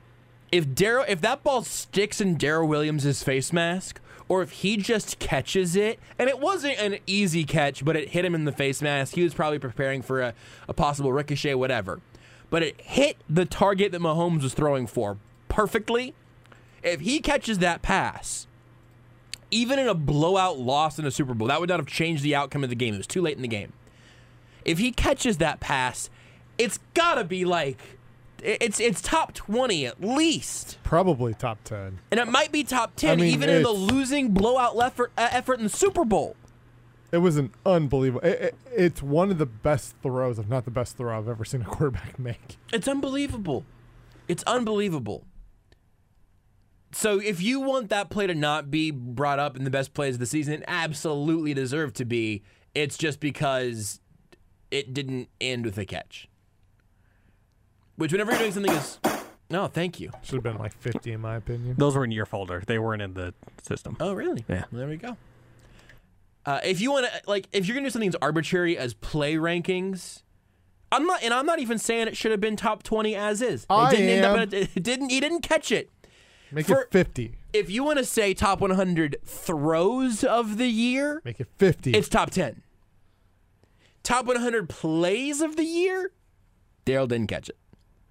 S2: If Darryl, if that ball sticks in Darryl Williams' face mask, or if he just catches it, and it wasn't an easy catch, but it hit him in the face mask, he was probably preparing for a, a possible ricochet, whatever. But it hit the target that Mahomes was throwing for perfectly. If he catches that pass, even in a blowout loss in a Super Bowl, that would not have changed the outcome of the game. It was too late in the game. If he catches that pass, it's got to be like... It's it's top twenty at least.
S3: Probably top ten.
S2: And it might be top ten,
S3: I mean,
S2: even in the
S3: it's-
S2: losing blowout effort, uh, effort in the Super Bowl.
S3: It was an unbelievable. It, it, it's one of the best throws, if not the best throw I've ever seen a quarterback make.
S2: It's unbelievable. It's unbelievable. So if you want that play to not be brought up in the best plays of the season, it absolutely deserved to be. It's just because it didn't end with a catch. Which, whenever you're doing something is, no, thank you.
S3: Should have been like fifty, in my opinion.
S5: Those were in your folder. They weren't in the system.
S2: Oh, really?
S5: Yeah.
S2: Well, there we go. Uh, if you want to, like, if you're gonna do something as arbitrary as play rankings, I'm not, and I'm not even saying it should have been top twenty as is. It
S3: I
S2: didn't end
S3: am.
S2: up. In a, it didn't. He didn't catch it.
S3: Make
S2: For-
S3: it fifty.
S2: If you want to say top one hundred throws of the year,
S3: Make it fifty.
S2: it's top ten. Top one hundred plays of the year, Darryl didn't catch it.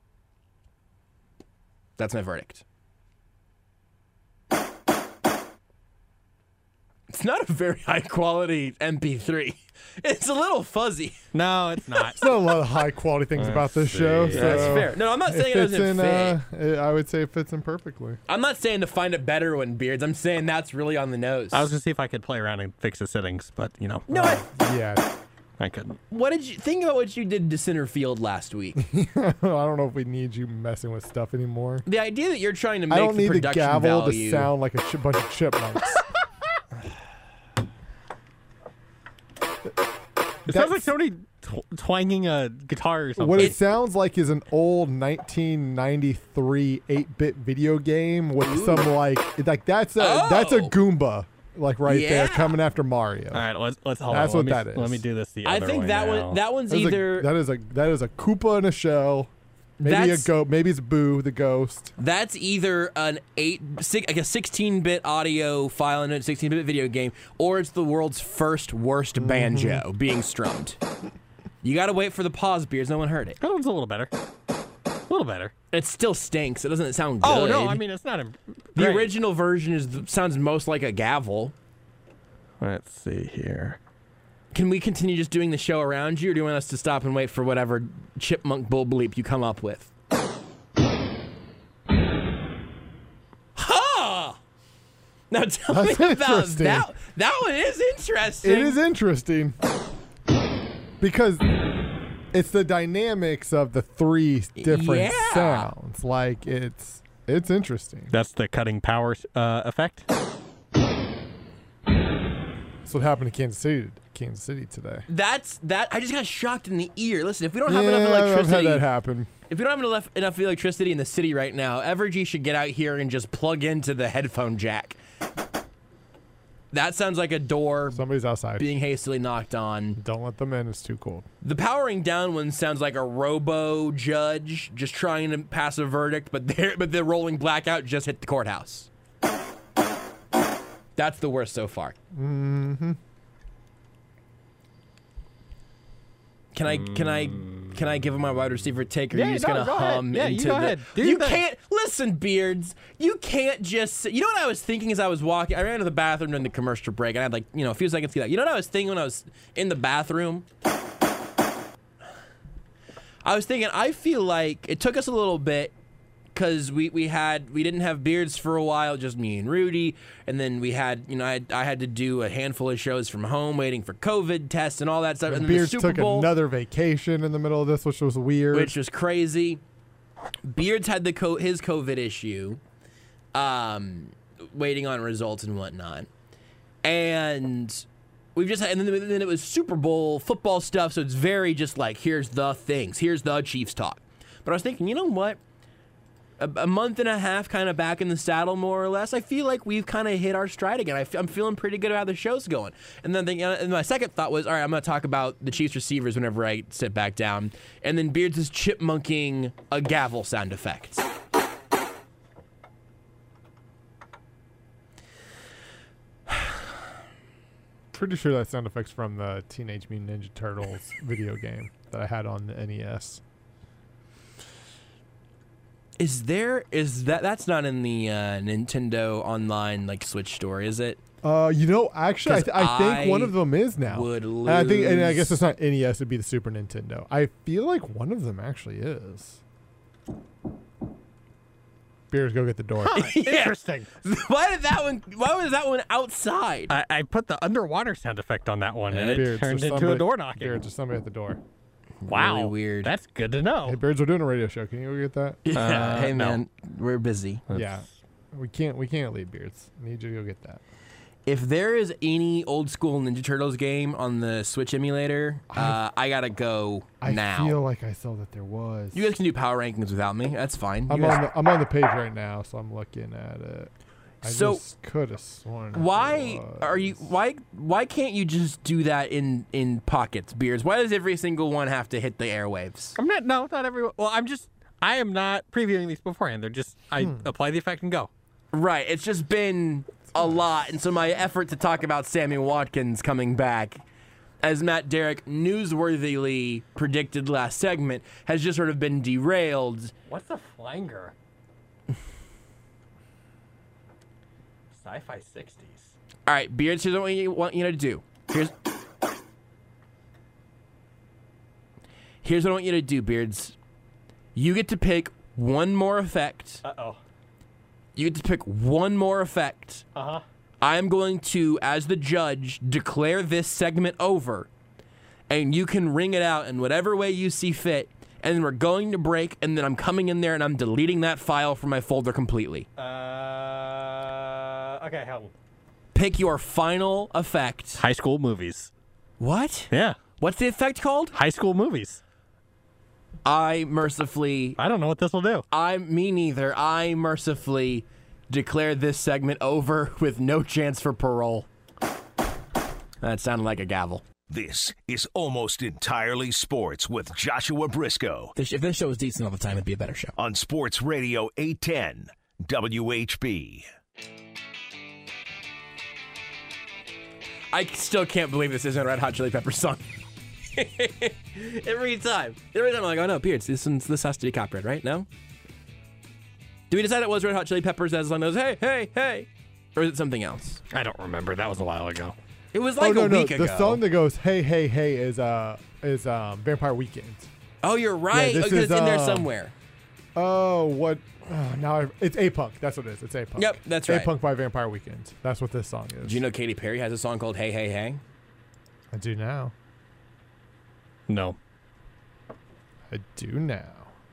S2: That's my verdict. It's not a very high quality M P three. It's a little fuzzy.
S5: No, it's not.
S3: There's not a lot of high quality things about this
S5: see.
S3: show.
S5: Yeah,
S3: So
S2: That's fair. No, I'm not saying
S3: it
S2: it
S3: fits
S2: doesn't
S3: in.
S2: fit.
S3: Uh, I would say it fits in perfectly.
S2: I'm not saying to find a better one, Beards. I'm saying that's really on the nose.
S5: I was gonna see if I could play around and fix the settings, but you know,
S2: no, I,
S3: Yeah.
S5: I couldn't.
S2: what did you think about what you did to center field last week?
S3: I don't know if we need you messing with stuff anymore.
S2: The idea that you're trying to
S3: I
S2: make
S3: don't
S2: the
S3: need the
S2: production
S3: gavel
S2: value.
S3: to sound like a ch- bunch of chipmunks.
S5: It sounds like somebody tw- twanging a guitar or something.
S3: What it,
S2: It-
S3: sounds like is an old nineteen ninety-three eight-bit video game with some like like that's a that's a
S2: Oh.
S3: Goomba like right
S2: Yeah.
S3: there coming after Mario.
S5: All right, let's let's hold
S3: That's
S5: on.
S3: what
S5: let
S3: that
S5: me, Let
S3: is.
S5: me do this the
S2: I
S5: other
S2: think
S5: way
S2: that
S5: now.
S2: one that one's
S3: That is
S2: either
S3: a, that is a that is a Koopa in a shell. Maybe
S2: That's-
S3: a goat. Maybe it's Boo the ghost.
S2: that's either an eight six, like a sixteen-bit audio file in a sixteen-bit video game, or it's the world's first worst
S3: Mm-hmm.
S2: banjo being strummed. You got to wait for the pause, Beards. No one heard it.
S5: That one's a little better. A little better.
S2: It still stinks. It doesn't sound good.
S5: Oh no, I mean it's not a.
S2: the
S5: great.
S2: original version is sounds most like a gavel.
S5: Let's see here.
S2: Can we continue just doing the show around you, or do you want us to stop and wait for whatever chipmunk bull bleep you come up with? Huh! Now tell
S3: That's
S2: me about
S3: interesting.
S2: that. That one is interesting.
S3: It is interesting because it's the dynamics of the three different
S2: Yeah.
S3: sounds. Like it's it's interesting.
S5: That's the cutting power uh, effect.
S3: That's what happened to Kansas City. Kansas City today.
S2: That's that. I just got shocked in the ear. Listen, if we don't have
S3: Yeah,
S2: enough
S3: I've had
S2: electricity,
S3: that happen.
S2: if we don't have enough, enough electricity in the city right now, Evergy should get out here and just plug into the headphone jack. That sounds like a door
S3: Somebody's outside.
S2: being hastily knocked on.
S3: Don't let them in. It's too cold.
S2: The powering down one sounds like a robo judge just trying to pass a verdict, but they're, but the rolling blackout just hit the courthouse. That's the worst so far.
S3: Mm-hmm.
S2: Can I can I can I give him my wide receiver take, or are
S5: Yeah,
S2: you just
S5: no,
S2: gonna
S5: go ahead.
S2: hum
S5: Yeah, you
S2: into
S5: go
S2: the?
S5: ahead. Do
S2: you
S5: your thing.
S2: can't listen, Beards. You can't just. Say, you know what I was thinking as I was walking. I ran to the bathroom during the commercial break, and I had like you know a few seconds to get out. You know what I was thinking when I was in the bathroom? I was thinking. I feel like it took us a little bit. Because we, we had we didn't have Beards for a while, just me and Rudy, and then we had you know I, I had to do a handful of shows from home, waiting for COVID tests and all that stuff. And,
S3: And
S2: then the
S3: Beards
S2: Super
S3: took
S2: Bowl,
S3: another vacation in the middle of this, which was weird.
S2: which was crazy. Beards had the co- his COVID issue, um, waiting on results and whatnot, and we've just had, and then, then it was Super Bowl football stuff, so it's very just like here's the things, here's the Chiefs talk. But I was thinking, you know what? A, a month and a half kind of back in the saddle, more or less, I feel like we've kind of hit our stride again. I f- I'm feeling pretty good about how the show's going. And then thinking, and my second thought was, all right, I'm going to talk about the Chiefs receivers whenever I sit back down. And then Beards is chipmunking a gavel sound effect.
S3: pretty sure that sound effect's from the Teenage Mutant Ninja Turtles video game that I had on the N E S.
S2: Is there is that that's not in the uh, Nintendo Online like Switch store, is it?
S3: Uh, you know, actually, I, th- I think
S2: I
S3: one of them is now.
S2: would
S3: And I think, and I guess
S2: lose-
S3: it's not N E S; it'd be the Super Nintendo. I feel like one of them actually is. Beers, go get the door.
S2: Yeah.
S5: Interesting.
S2: Why did that one? Why was that one outside?
S5: I, I put the underwater sound effect on that one, and it
S3: Beards,
S5: turned
S3: there's
S5: into a
S3: somebody-
S5: door knocking.
S3: Beards, there's somebody at the door.
S5: Wow,
S2: Really weird.
S5: That's good to know.
S3: Hey, Beards, we're doing a radio show. Can you go get that?
S2: Yeah,
S5: Uh,
S2: hey
S5: no.
S2: man, we're busy.
S3: Yeah, we can't. We can't leave Beards. I need you to go get that.
S2: If there is any old school Ninja Turtles game on the Switch emulator, uh, I gotta go
S3: I
S2: now.
S3: feel like I saw that there was.
S2: You guys can do power rankings without me. That's fine. You
S3: I'm
S2: guys-
S3: on. The, I'm on the page right now, so I'm looking at it. I
S2: So,
S3: just could have sworn. there
S2: why are you?
S3: was.
S2: Why? Why can't you just do that in in pockets, Beards? Why does every single one have to hit the airwaves?
S5: I'm not. No, not everyone. Well, I'm just. I am not previewing these beforehand. They're just. I
S3: Hmm.
S5: apply the effect and go.
S2: Right. It's just been a lot, and so my effort to talk about Sammy Watkins coming back, as Matt Derrick newsworthily predicted last segment, has just sort of been derailed.
S5: What's a flanger? Sci-fi sixties.
S2: All right, Beards, here's what you want you to do. Here's Here's what I want you to do, Beards. You get to pick one more effect.
S5: Uh oh.
S2: You get to pick one more effect.
S5: Uh huh.
S2: I'm going to, as the judge, declare this segment over, and you can ring it out in whatever way you see fit, and then we're going to break, and then I'm coming in there and I'm deleting that file from my folder completely.
S5: Uh. Okay, hold on.
S2: Pick your final effect.
S5: High school movies.
S2: What?
S5: Yeah.
S2: What's the effect called?
S5: High school movies.
S2: I mercifully,
S5: I don't know what this will do.
S2: I, me neither, I mercifully declare this segment over with no chance for parole. That sounded like a gavel.
S1: This is Almost Entirely Sports with Joshua Briscoe
S6: This- If this show was decent all the time, it'd be a better show.
S1: on Sports Radio eight ten W H B.
S2: I still can't believe this isn't a Red Hot Chili Peppers song. Every time. Every time I'm like, oh no, Beards, this one's, this has to be copyright, right? No? Do we decide it was Red Hot Chili Peppers as long as, hey, hey, hey? Or is it something else?
S5: I don't remember. That was a while ago.
S2: It was like
S3: oh no,
S2: a
S3: no.
S2: week ago.
S3: The song that goes "Hey, hey, hey" is uh is um Vampire Weekend.
S2: oh, you're right.
S3: this
S2: because
S3: is,
S2: it's in there
S3: um,
S2: somewhere.
S3: Oh, what? Oh, now I, it's A-Punk. That's what it is. It's A-Punk.
S2: Yep, that's right.
S3: A-Punk by Vampire Weekend. That's what this song is.
S2: Do you know Katy Perry has a song called Hey, Hey, Hey?
S3: I do now.
S5: No.
S3: I do now.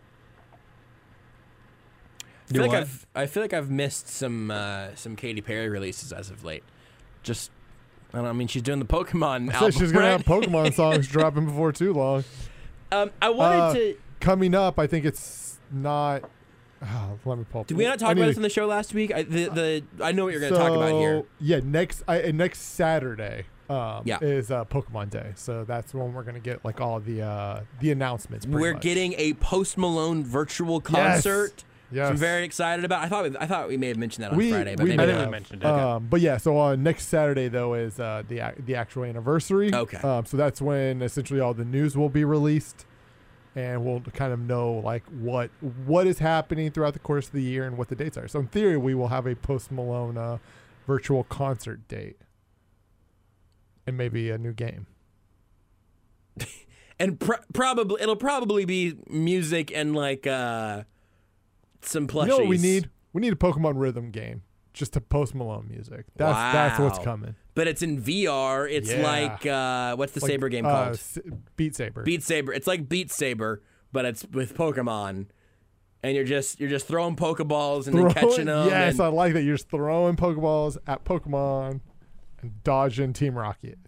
S2: I feel, like
S5: what?
S2: I've, I feel like I've missed some uh, some Katy Perry releases as of late. Just, I don't know, I mean, she's doing the Pokemon
S3: So
S2: album,
S3: she's gonna
S2: right?
S3: have Pokemon songs dropping before too long.
S2: um, I wanted
S3: Uh,
S2: to...
S3: Coming up, I think it's not. Oh, let me pull. up-
S2: Did we not
S3: I
S2: talk
S3: need
S2: about
S3: to-
S2: this on the show last week? I, the, the, I know what you're going to talk about here.
S3: So, Yeah, next I, uh, next Saturday um,
S2: Yeah.
S3: is uh, Pokemon Day, so that's when we're gonna get like all the uh, the announcements. pretty
S2: We're
S3: much.
S2: getting a Post Malone virtual
S3: Yes.
S2: concert.
S3: Yes.
S2: I'm very excited about. I thought we, I thought we may have mentioned that on
S3: we,
S2: Friday, but
S3: we
S2: maybe
S5: I
S3: may
S5: think we
S2: not.
S5: Uh, mentioned it.
S3: Um, but yeah, so on next Saturday though is uh, the ac- the actual anniversary.
S2: Okay.
S3: Um, so that's when essentially all the news will be released, and we'll kind of know like what what is happening throughout the course of the year and what the dates are. So in theory, we will have a Post Malone uh, virtual concert date, and maybe a new game.
S2: And pr- probably it'll probably be music and like uh, some plushies.
S3: You know what we need? We need a Pokemon rhythm game. Just to Post Malone music. That's that's what's
S2: Wow.
S3: coming.
S2: But it's in V R. It's
S3: Yeah.
S2: like uh, what's the
S3: Like,
S2: Saber game
S3: uh,
S2: called?
S3: S- Beat Saber.
S2: Beat Saber. It's like Beat Saber, but it's with Pokemon, and you're just you're just throwing Pokeballs and then catching them.
S3: Yes,
S2: and-
S3: I like that. You're just throwing Pokeballs at Pokemon and dodging Team Rocket.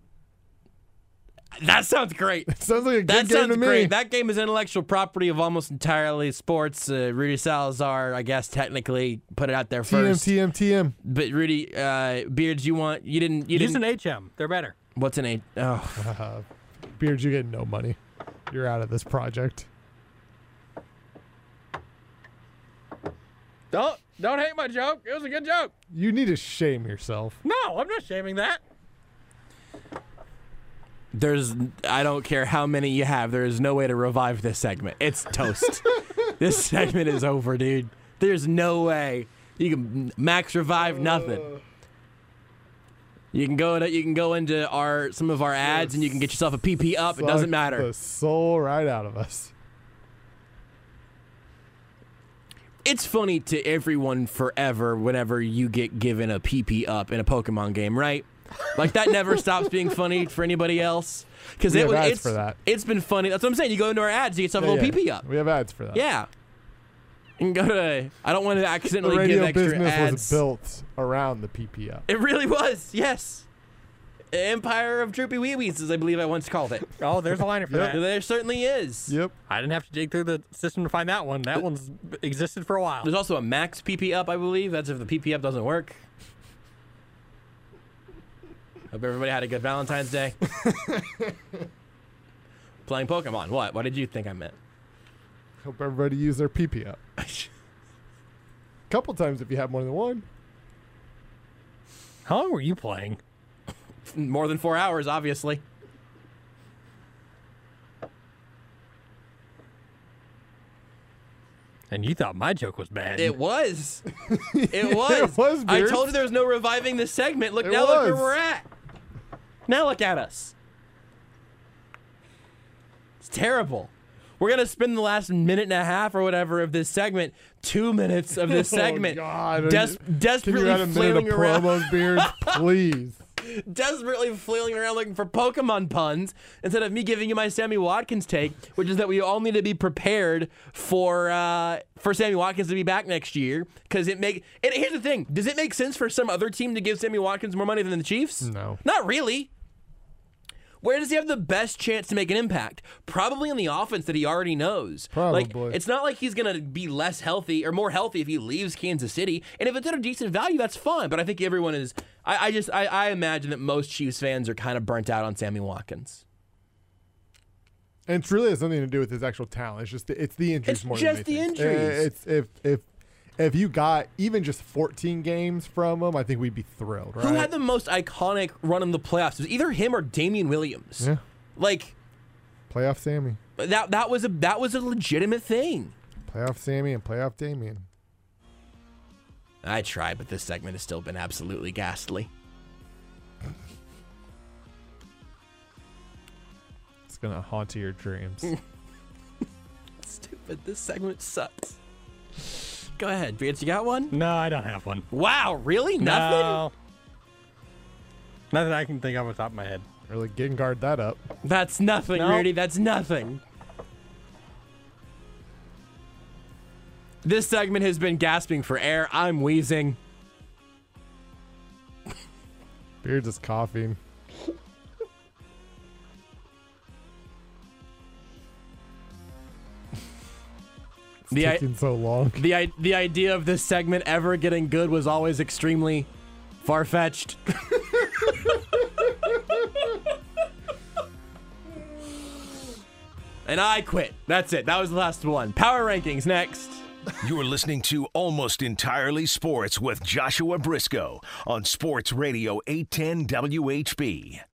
S2: that sounds great.
S3: Sounds like a good
S2: That
S3: game
S2: sounds
S3: to me.
S2: great. That game is intellectual property of Almost Entirely Sports. Uh, Rudy Salazar, I guess, technically put it out there
S3: T M
S2: first.
S3: T M T M.
S2: But Rudy, uh, Beards, you want you didn't you
S5: Use
S2: didn't.
S5: an H M. They're better.
S2: What's an A? Oh,
S3: Uh, Beards, you get no money. You're out of this project.
S5: Don't don't hate my joke. It was a good joke.
S3: You need to shame yourself.
S5: No, I'm not shaming that.
S2: There's, I don't care how many you have. There is no way to revive this segment. It's toast. This segment is over, dude. There's no way you can max revive nothing. You can go to, you can go into our some of our ads and you can get yourself a P P up. It doesn't
S3: Sucked
S2: matter.
S3: the soul right out of us.
S2: It's funny to everyone forever whenever you get given a P P up in a Pokemon game, right? Like that never stops being funny for anybody else. Because
S3: We
S2: it
S3: have
S2: was
S3: ads
S2: it's,
S3: for that.
S2: it's been funny. That's what I'm saying. You go into our ads, you get yourself a
S3: Yeah,
S2: little
S3: yeah.
S2: P P up.
S3: We have ads for that.
S2: Yeah. You can go to. I don't want to
S3: The
S2: accidentally
S3: radio
S2: give extra
S3: business
S2: ads.
S3: was built around the P P up.
S2: It really was. Yes. Empire of Droopy Wee Wees, as I believe I once called it.
S5: Oh, there's a liner for
S3: Yep.
S5: that.
S2: There certainly is.
S3: Yep.
S5: I didn't have to dig through the system to find that one. That one's existed for a while.
S2: There's also a max P P up, I believe. That's if the P P up doesn't work. Hope everybody had a good Valentine's Day. Playing Pokemon. What? What did you think I meant?
S3: Hope everybody use their P P up. Couple times if you have more than one.
S5: How long were you playing?
S2: More than four hours, obviously.
S5: And you thought my joke was bad.
S2: It was. It was.
S3: was,
S2: I
S3: Beards.
S2: told you there was no reviving this segment. Look
S3: It
S2: now, look where
S3: was.
S2: we're at. Now look at us. It's terrible. We're gonna spend the last minute and a half or whatever of this segment, two minutes of this segment,
S3: Oh, God.
S2: des-
S3: Can you
S2: desperately
S3: add a minute
S2: flailing
S3: of
S2: around,
S3: promos, Beards? Please.
S2: desperately flailing around looking for Pokemon puns instead of me giving you my Sammy Watkins take, which is that we all need to be prepared for uh, for Sammy Watkins to be back next year. Because it make and here's the thing: does it make sense for some other team to give Sammy Watkins more money than the Chiefs?
S3: No.
S2: Not really. Where does he have the best chance to make an impact? Probably in the offense that he already knows. Like,
S3: Probably.
S2: it's not like he's going to be less healthy or more healthy if he leaves Kansas City. And if it's at a decent value, that's fine. But I think everyone is. I, I just I, I imagine that most Chiefs fans are kind of burnt out on Sammy Watkins.
S3: And it really has something to do with his actual talent. It's just the, it's the injuries
S2: It's
S3: more
S2: just
S3: than
S2: the
S3: anything.
S2: injuries.
S3: Uh, It's if if if you got even just fourteen games from him, I think we'd be thrilled, right?
S2: Who had the most iconic run in the playoffs? It was either him or Damian Williams.
S3: Yeah.
S2: Like
S3: Playoff Sammy,
S2: that that was a that was a legitimate thing.
S3: playoff Sammy, and playoff Damien.
S2: I tried, but this segment has still been absolutely ghastly.
S3: It's gonna haunt your dreams.
S2: Stupid. This segment sucks. Go ahead, Beards. You got one?
S5: No, I don't have one.
S2: Wow, really? Nothing?
S5: No. Nothing I can think of off the top of my head.
S3: Really Gengar that up.
S2: That's nothing,
S5: No.
S2: Rudy. That's nothing. This segment has been gasping for air. I'm wheezing.
S3: Beards is coughing. It's
S2: The I-
S3: taking so long.
S2: The I- the idea of this segment ever getting good was always extremely far-fetched. And I quit. That's it. That was the last one. Power rankings next.
S1: You're listening to Almost Entirely Sports with Joshua Briscoe on Sports Radio eight ten W H B.